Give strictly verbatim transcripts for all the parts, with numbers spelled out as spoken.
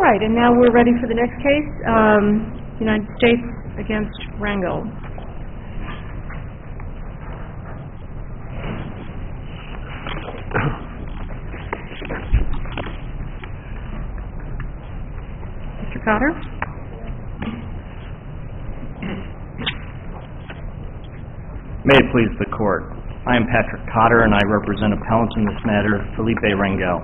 right, and now we're ready for the next case, um, United States against Rangel. Mister Cotter? May it please the Court. I am Patrick Cotter, and I represent appellants in this matter, Felipe Rangel.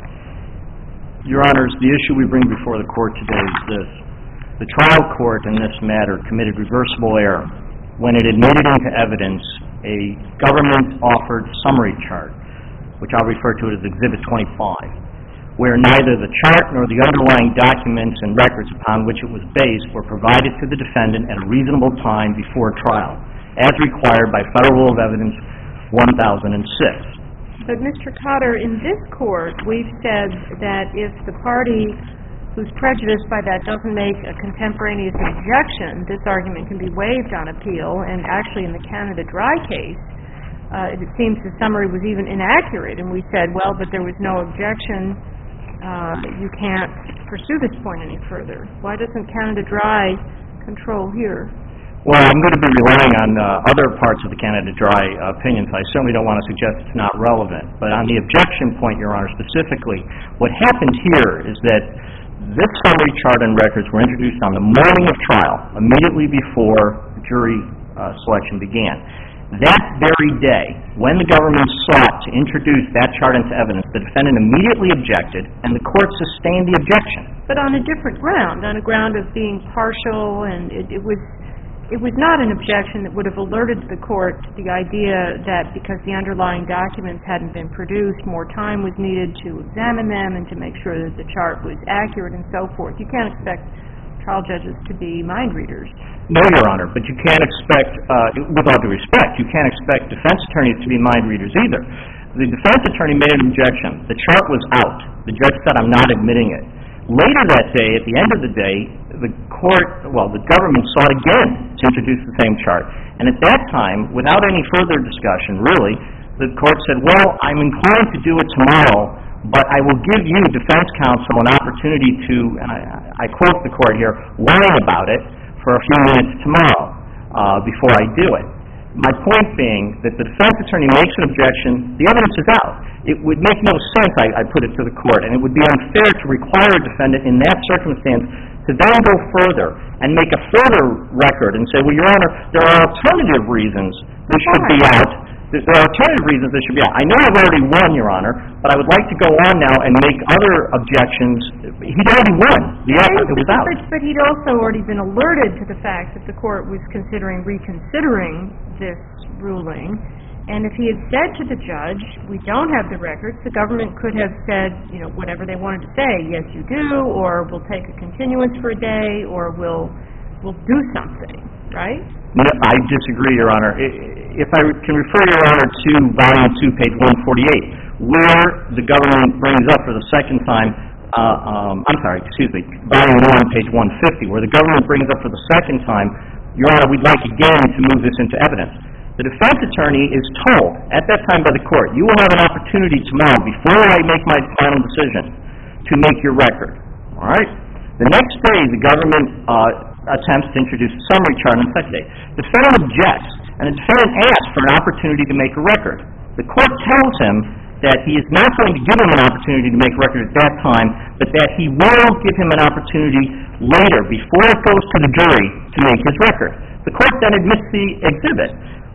Your Honors, the issue we bring before the Court today is this. The trial court in this matter committed reversible error when it admitted into evidence a government-offered summary chart, which I'll refer to as Exhibit twenty-five, where neither the chart nor the underlying documents and records upon which it was based were provided to the defendant at a reasonable time before trial, as required by Federal Rule of Evidence one thousand six. But, Mister Cotter, in this court, we've said that if the party who's prejudiced by that doesn't make a contemporaneous objection, this argument can be waived on appeal, and actually in the Canada Dry case, uh, it seems the summary was even inaccurate, and we said, well, but there was no objection, uh, you can't pursue this point any further. Why doesn't Canada Dry control here? Well, I'm going to be relying on uh, other parts of the Canada Dry uh, opinions. I certainly don't want to suggest it's not relevant. But on the objection point, Your Honor, specifically, what happened here is that this summary chart and records were introduced on the morning of trial, immediately before jury uh, selection began. That very day, when the government sought to introduce that chart into evidence, the defendant immediately objected, and the court sustained the objection. But on a different ground, on a ground of being partial, and it, it was... It was not an objection that would have alerted the court to the idea that because the underlying documents hadn't been produced, more time was needed to examine them and to make sure that the chart was accurate and so forth. You can't expect trial judges to be mind readers. No, Your Honor, but you can't expect, uh, with all due respect, you can't expect defense attorneys to be mind readers either. The defense attorney made an objection. The chart was out. The judge said, I'm not admitting it. Later that day, at the end of the day, the court, well, the government sought again to introduce the same chart. And at that time, without any further discussion, really, the court said, well, I'm inclined to do it tomorrow, but I will give you, defense counsel, an opportunity to, and I, I quote the court here, worry about it for a few minutes tomorrow uh, before I do it. My point being that the defense attorney makes an objection, the evidence is out. It would make no sense, I, I put it to the court, and it would be unfair to require a defendant in that circumstance to then go further and make a further record and say, well, Your Honor, there are alternative reasons this should be out. There are alternative reasons this should be out. I know I've already won, Your Honor, but I would like to go on now and make other objections. He'd already won. The evidence was out. But, but he'd also already been alerted to the fact that the court was considering reconsidering this ruling. And if he had said to the judge, we don't have the records, the government could have said, you know, whatever they wanted to say, yes, you do, or we'll take a continuance for a day, or we'll we'll do something, right? No, I disagree, Your Honor. If I can refer, Your Honor, to Volume two, page one forty-eight, where the government brings up for the second time, uh, um, I'm sorry, excuse me, Volume one, page one fifty, where the government brings up for the second time, Your Honor, we'd like again to move this into evidence. The defense attorney is told at that time by the court, you will have an opportunity tomorrow before I make my final decision to make your record. All right? The next day, the government uh, attempts to introduce a summary chart on the second day. The defendant objects, and the defendant asks for an opportunity to make a record. The court tells him that he is not going to give him an opportunity to make a record at that time, but that he will give him an opportunity later, before it goes to the jury, to make his record. The court then admits the exhibit.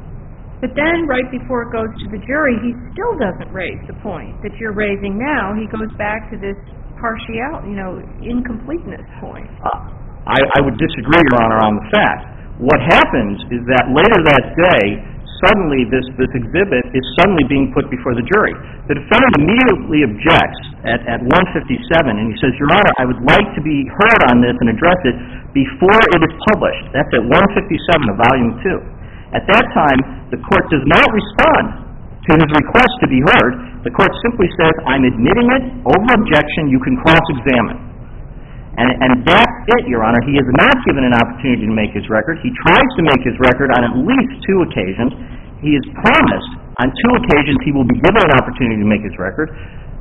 But then, right before it goes to the jury, he still doesn't raise the point that you're raising now. He goes back to this partial, you know, incompleteness point. Uh, I, I would disagree, Your Honor, on the fact. What happens is that later that day, suddenly this, this exhibit is suddenly being put before the jury. The defendant immediately objects at, at one fifty-seven, and he says, Your Honor, I would like to be heard on this and address it before it is published. That's at one fifty-seven of Volume two. At that time, the court does not respond to his request to be heard. The court simply says, I'm admitting it, over objection, you can cross-examine. And, and that's it, Your Honor. He is not given an opportunity to make his record. He tries to make his record on at least two occasions. He is promised on two occasions he will be given an opportunity to make his record.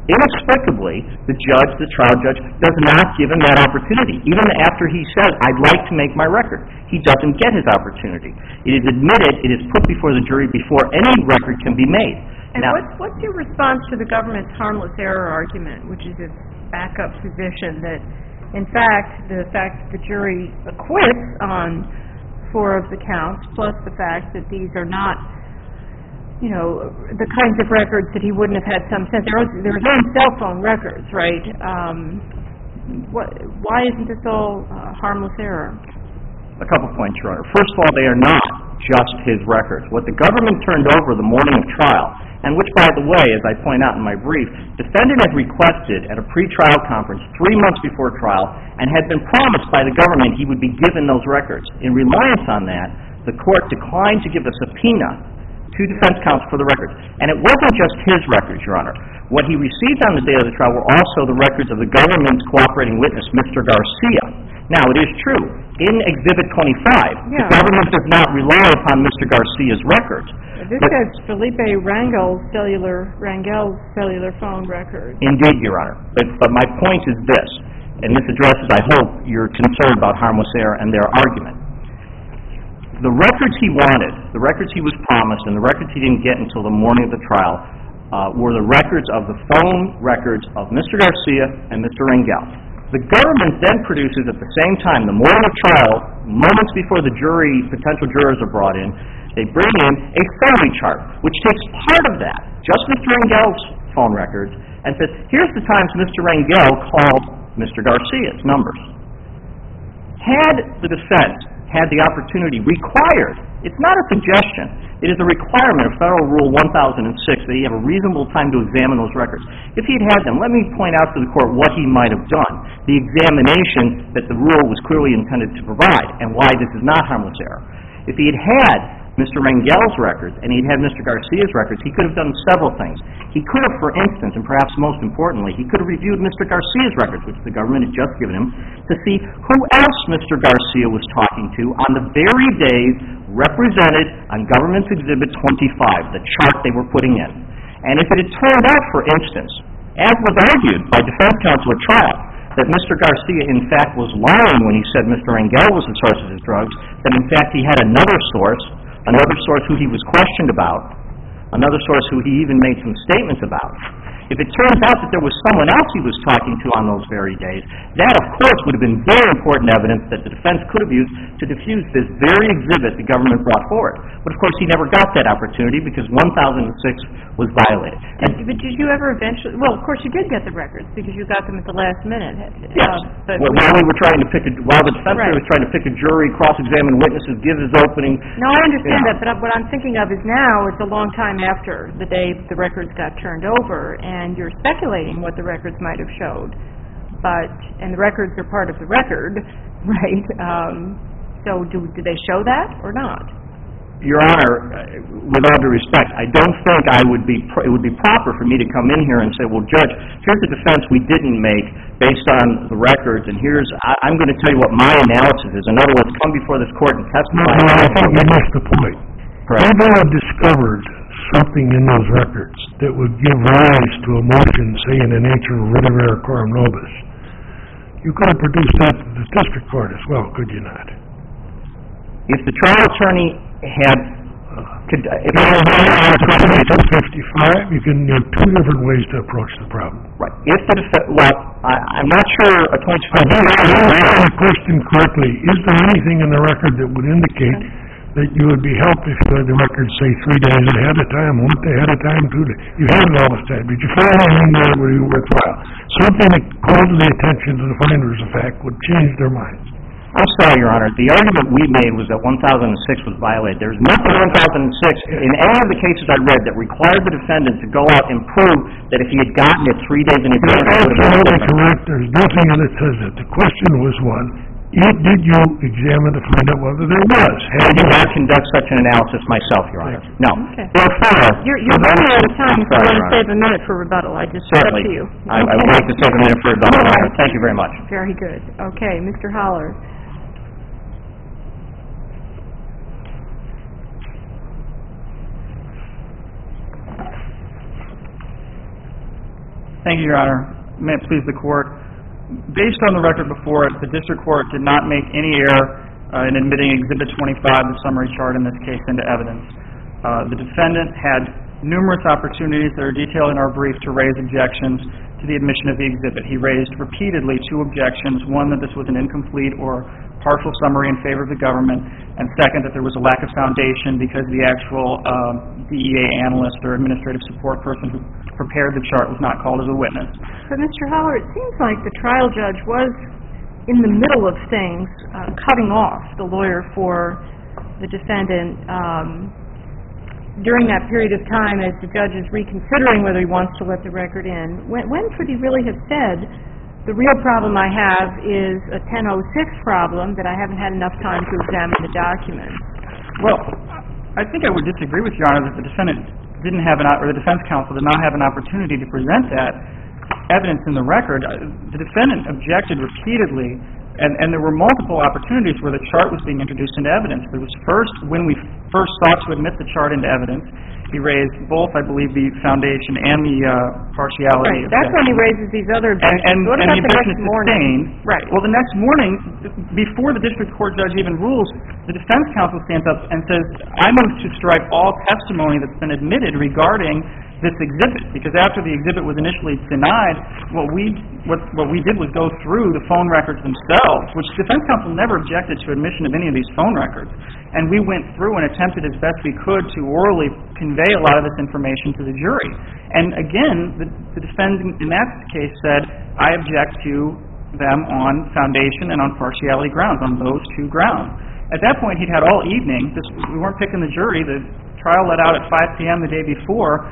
Inexplicably, the judge, the trial judge, does not give him that opportunity. Even after he says, I'd like to make my record, he doesn't get his opportunity. It is admitted, it is put before the jury before any record can be made. And now, what's, what's your response to the government's harmless error argument, which is its backup position that, in fact, the fact that the jury acquits on four of the counts, plus the fact that these are not, you know, the kinds of records that he wouldn't have had some sense. There was, there was no cell phone records, right? Um, what, why isn't this all uh, harmless error? A couple points, Your Honor. First of all, they are not just his records. What the government turned over the morning of trial, and which, by the way, as I point out in my brief, defendant had requested at a pretrial conference three months before trial and had been promised by the government he would be given those records. In reliance on that, the court declined to give a subpoena to defense counsel for the records. And it wasn't just his records, Your Honor. What he received on the day of the trial were also the records of the government's cooperating witness, Mister Garcia. Now, it is true, in Exhibit twenty-five, yeah. the government does not rely upon Mister Garcia's records. This says Felipe Rangel's cellular, Rangel's cellular phone record. Indeed, Your Honor. But, but my point is this, and this addresses, I hope, your concern about harmless error and their argument. The records he wanted, the records he was promised, and the records he didn't get until the morning of the trial uh, were the records of the phone records of Mister Garcia and Mister Rangel. The government then produces at the same time, the morning of trial, moments before the jury, potential jurors are brought in, they bring in a summary chart, which takes part of that, just Mister Rangel's phone records, and says, here's the times Mister Rangel called Mister Garcia's numbers. Had the defense had the opportunity, required, it's not a suggestion, it is a requirement of Federal Rule one thousand six that he have a reasonable time to examine those records. If he had had them, let me point out to the court what he might have done, the examination that the rule was clearly intended to provide, and why this is not harmless error. If he had had Mister Rangel's records, and he'd had Mister Garcia's records, he could have done several things. He could have, for instance, and perhaps most importantly, he could have reviewed Mister Garcia's records, which the government had just given him, to see who else Mister Garcia was talking to on the very days represented on Government's Exhibit twenty-five, the chart they were putting in. And if it had turned out, for instance, as was argued by defense counsel at trial, that Mister Garcia, in fact, was lying when he said Mister Rangel was the source of his drugs, that, in fact, he had another source, another source who he was questioned about, another source who he even made some statements about. If it turns out that there was someone else he was talking to on those very days, that, of course, would have been very important evidence that the defense could have used to defuse this very exhibit the government brought forward. But, of course, he never got that opportunity because one thousand six was violated. And, but did you ever eventually, well, of course you did get the records because you got them at the last minute. Yes. Uh, but well, while we were trying to pick a, while the defense right. was trying to pick a jury, cross-examine witnesses, give his opening. No, I understand yeah. that, but what I'm thinking of is now it's a long time after the day the records got turned over, and you're speculating what the records might have showed. But, and the records are part of the record, right? Um, so do, do they show that or not? Your Honor, with all due respect, I don't think I would be pr- it would be proper for me to come in here and say, well, Judge, here's the defense we didn't make based on the records, and here's, I, I'm going to tell you what my analysis is. In other words, come before this court and testify. No, no, I think you missed the point. Correct. If they had discovered something in those records that would give rise to a motion, say, in the nature of writ of error coram nobis, you could have produced that to the district court as well, could you not? If the trial attorney had, could, if you have two fifty-five, you can have two different ways to approach the problem. Right. If the defense, well, I, I'm not sure a twenty-five. I understand the question correctly. Is there anything in the record that would indicate that you would be helped if you had the record, say, three days ahead of time, a month ahead of time, two days? You had it all this time. Did you find anything there that would be worthwhile? Something that called the attention to the finders of fact would change their minds. I'm sorry, Your Honor. The argument we made was that one thousand six was violated. There's nothing in one thousand six in any of the cases I read that required the defendant to go out and prove that if he had gotten it three days in advance, it would have been absolutely correct. There's nothing that says that. The question was one, did you examine to find out whether there was? I did not conduct such an analysis myself, Your Honor. No. Okay. Therefore, You're, you're running out of time, so sorry, I want to save a minute for rebuttal. I just said certainly. to you. I, I would Okay. like to save a minute for rebuttal. All right. Thank you very much. Very good. Okay, Mister Holler. Thank you, Your Honor. May it please the Court. Based on the record before it, the District Court did not make any error uh, in admitting Exhibit twenty-five, the summary chart in this case, into evidence. Uh, the defendant had numerous opportunities that are detailed in our brief to raise objections to the admission of the exhibit. He raised repeatedly two objections, one that this was an incomplete or partial summary in favor of the government, and second, that there was a lack of foundation because the actual um, D E A analyst or administrative support person who prepared the chart was not called as a witness. But Mister Haller, it seems like the trial judge was in the middle of things, uh, cutting off the lawyer for the defendant um, during that period of time as the judge is reconsidering whether he wants to let the record in. When, when could he really have said, the real problem I have is a ten oh six problem that I haven't had enough time to examine the documents? Well, I think I would disagree with Your Honor that the defendant didn't have an, or the defense counsel did not have an opportunity to present that evidence in the record. The defendant objected repeatedly, and, and there were multiple opportunities where the chart was being introduced into evidence. There was first, when we first sought to admit the chart into evidence, he raised both, I believe, the foundation and the uh, partiality. Right, that's when he raises these other objections. And, and, what and about the the objection next is morning? sustained. Right. Well, the next morning, before the district court judge even rules, the defense counsel stands up and says, I move to strike all testimony that's been admitted regarding this exhibit, because after the exhibit was initially denied, what we what what we did was go through the phone records themselves, which the defense counsel never objected to admission of any of these phone records, and we went through and attempted as best we could to orally convey a lot of this information to the jury. And again, the, the defendant in that case said, I object to them on foundation and on partiality grounds, on those two grounds. At that point, he'd had all evening. This, we weren't picking the jury. The trial let out at five p.m. the day before.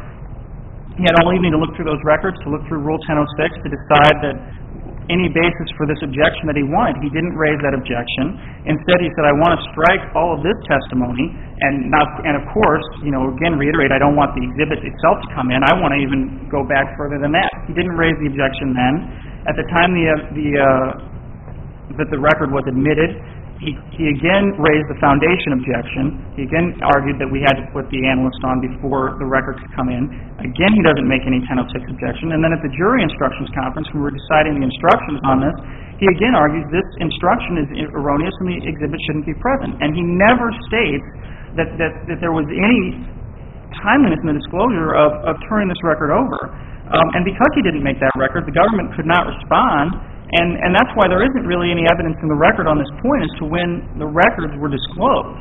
He had all evening to look through those records, to look through Rule ten oh six, to decide that any basis for this objection that he wanted. He didn't raise that objection. Instead, he said, I want to strike all of this testimony, and not, and of course, you know, again, reiterate, I don't want the exhibit itself to come in. I want to even go back further than that. He didn't raise the objection then. At the time the, uh, the, uh, that the record was admitted, He, he again raised the foundation objection. He again argued that we had to put the analyst on before the record could come in. Again, he doesn't make any ten oh six objection. And then at the jury instructions conference, when we were deciding the instructions on this, he again argues this instruction is erroneous and the exhibit shouldn't be present. And he never states that, that, that there was any timeliness in the disclosure of, of turning this record over. Um, and because he didn't make that record, the government could not respond. And, and that's why there isn't really any evidence in the record on this point as to when the records were disclosed.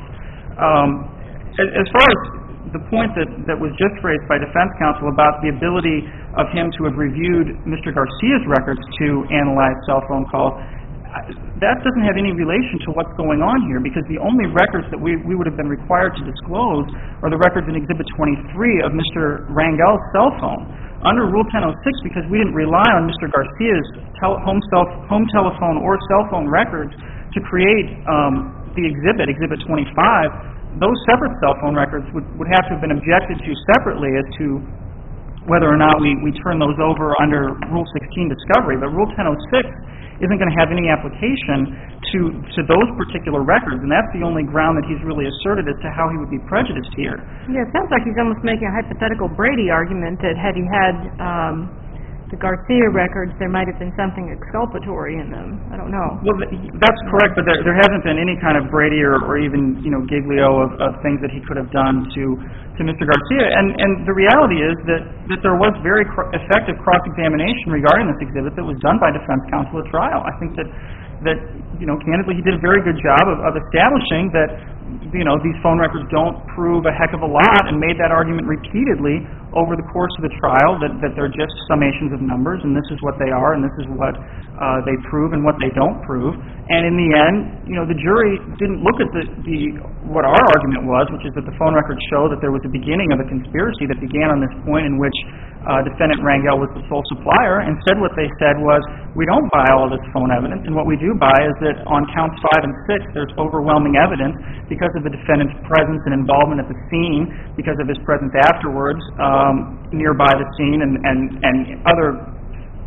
Um, as, as far as the point that, that was just raised by defense counsel about the ability of him to have reviewed Mister Garcia's records to analyze cell phone calls, that doesn't have any relation to what's going on here, because the only records that we, we would have been required to disclose are the records in Exhibit twenty-three of Mister Rangel's cell phone. Under Rule ten oh six, because we didn't rely on Mister Garcia's tel- home, cell, home telephone or cell phone records to create um, the exhibit, Exhibit twenty-five, those separate cell phone records would, would have to have been objected to separately as to whether or not we, we turn those over under Rule sixteen discovery. But Rule ten oh six isn't going to have any application to, to those particular records, and that's the only ground that he's really asserted as to how he would be prejudiced here. Yeah, it sounds like he's almost making a hypothetical Brady argument that had he had um, the Garcia records, there might have been something exculpatory in them. I don't know. Well, that's correct, but there, there hasn't been any kind of Brady or, or even, you know, Giglio of, of things that he could have done to, to Mister Garcia. And, and the reality is that, that there was very cr- effective cross-examination regarding this exhibit that was done by defense counsel at trial. I think that, that you know, candidly, he did a very good job of, of establishing that, you know, these phone records don't prove a heck of a lot, and made that argument repeatedly over the course of the trial, that, that they're just summations of numbers, and this is what they are, and this is what uh, they prove and what they don't prove. And in the end, you know, the jury didn't look at the, the what our argument was, which is that the phone records show that there was a beginning of a conspiracy that began on this point in which uh, defendant Rangel was the sole supplier. Instead, what they said was, we don't buy all of this phone evidence, and what we do buy is that on counts five and six, there's overwhelming evidence because of the defendant's presence and involvement at the scene, because of his presence afterwards um, nearby the scene, and, and, and other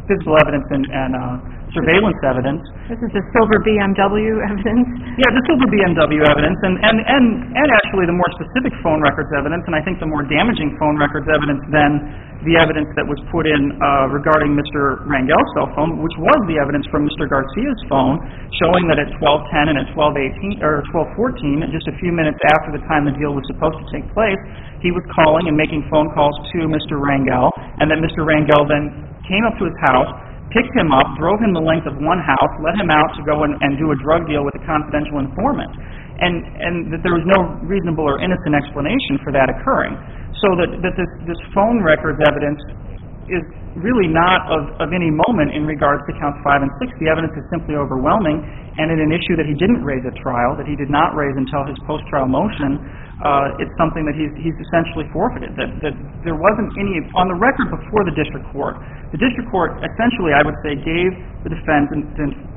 physical evidence and, and uh, surveillance evidence. This is the silver B M W evidence? Yeah, the silver B M W evidence, and, and, and, and actually the more specific phone records evidence, and I think the more damaging phone records evidence than the evidence that was put in uh, regarding Mister Rangel's cell phone, which was the evidence from Mister Garcia's phone, showing that at twelve ten and at twelve eighteen, or twelve fourteen, just a few minutes after the time the deal was supposed to take place, he was calling and making phone calls to Mister Rangel, and that Mister Rangel then came up to his house, picked him up, drove him the length of one house, let him out to go and, and do a drug deal with a confidential informant. And, and that there was no reasonable or innocent explanation for that occurring. So that, that this, this phone records evidence is really not of, of any moment in regards to counts five and six. The evidence is simply overwhelming, and in an issue that he didn't raise at trial, that he did not raise until his post-trial motion, uh, it's something that he's, he's essentially forfeited. That, that there wasn't any, on the record before the district court, the district court essentially, I would say, gave the defendant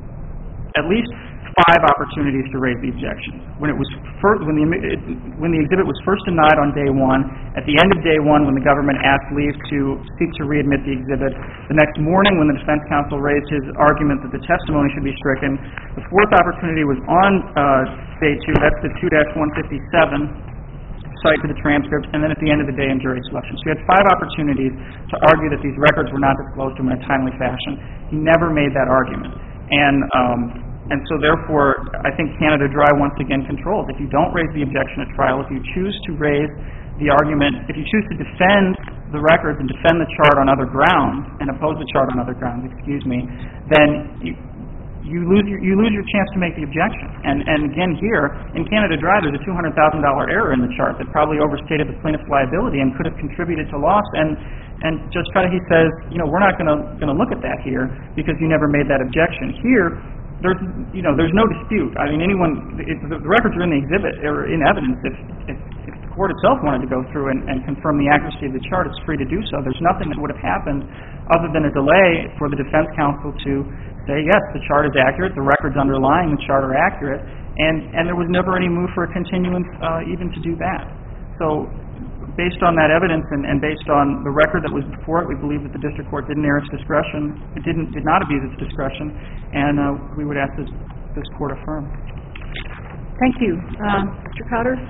at least five opportunities to raise the objection. When it was first, when the it, when the exhibit was first denied on day one, at the end of day one, when the government asked leave to seek to readmit the exhibit, the next morning when the defense counsel raised his argument that the testimony should be stricken, the fourth opportunity was on uh, day two. That's the two dash one fifty-seven. Cite to the transcript, and then at the end of the day in jury selection. So he had five opportunities to argue that these records were not disclosed to him in a timely fashion. He never made that argument. And um, and so therefore, I think Canada Dry once again controls. If you don't raise the objection at trial, if you choose to raise the argument, if you choose to defend the records and defend the chart on other grounds, and oppose the chart on other grounds, excuse me, then you, you lose your, you lose your chance to make the objection. And, and again here, in Canada Dry, there's a two hundred thousand dollars error in the chart that probably overstated the plaintiff's liability and could have contributed to loss. And, and Judge Cudahy says, you know, we're not going to going to look at that here because you never made that objection. Here, there's, you know, there's no dispute. I mean, anyone, if the, the records are in the exhibit, or in evidence. If, if, if the court itself wanted to go through and, and confirm the accuracy of the chart, it's free to do so. There's nothing that would have happened other than a delay for the defense counsel to say, yes, the chart is accurate, the records underlying the chart are accurate, and, and there was never any move for a continuance uh, even to do that. So based on that evidence and, and based on the record that was before it, we believe that the district court didn't err its discretion, it didn't, did not abuse its discretion, and uh, we would ask this, this court affirm. Thank you. Uh, Mister Cotter?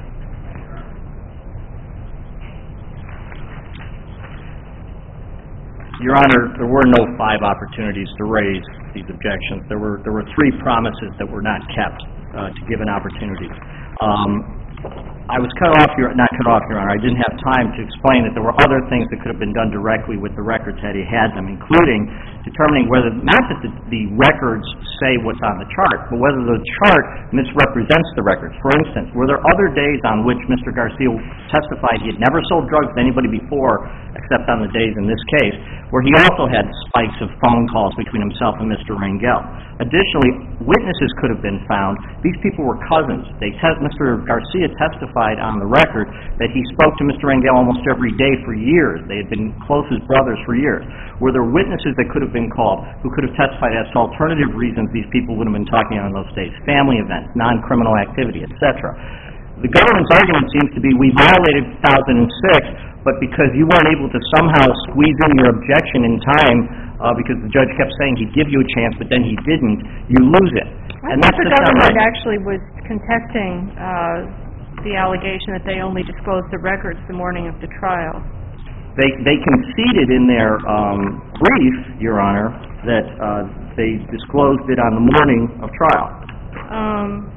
Your Honor, there were no five opportunities to raise these objections. There were there were three promises that were not kept uh, to give an opportunity. Um, I was cut off, your, not cut off, Your Honor. I didn't have time to explain that there were other things that could have been done directly with the records had he had them, including determining whether, not that the, the records say what's on the chart, but whether the chart misrepresents the records. For instance, were there other days on which Mister Garcia testified he had never sold drugs to anybody before, except on the days in this case, where he also had spikes of phone calls between himself and Mister Rangel. Additionally, witnesses could have been found. These people were cousins. They te- Mister Garcia testified on the record that he spoke to Mister Rangel almost every day for years. They had been close as brothers for years. Were there witnesses that could have been called who could have testified as to alternative reasons these people would have been talking on those days? Family events, non-criminal activity, et cetera. The government's argument seems to be we violated two thousand six, but because you weren't able to somehow squeeze in your objection in time, uh, because the judge kept saying he'd give you a chance, but then he didn't, you lose it. And that's the government right. actually was contesting uh, the allegation that they only disclosed the records the morning of the trial. They they conceded in their um, brief, Your Honor, that uh, they disclosed it on the morning of trial. Um,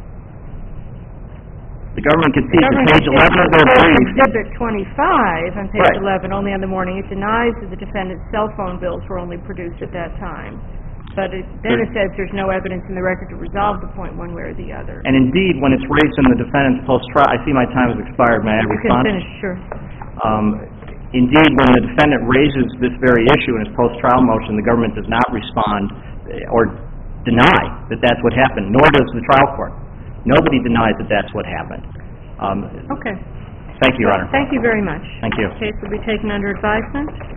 the government conceded on page eleven of their brief. Exhibit twenty-five on page right. eleven, only on the morning. It denies that the defendant's cell phone bills were only produced at that time. But it, then it says there's no evidence in the record to resolve the point one way or the other. And indeed, when it's raised in the defendant's post-trial, I see my time has expired. May I respond? You can finish, sure. Um, indeed, when the defendant raises this very issue in his post-trial motion, the government does not respond or deny that that's what happened, nor does the trial court. Nobody denies that that's what happened. Um, okay. Thank you, Your Honor. Thank you very much. Thank you. The case will be taken under advisement.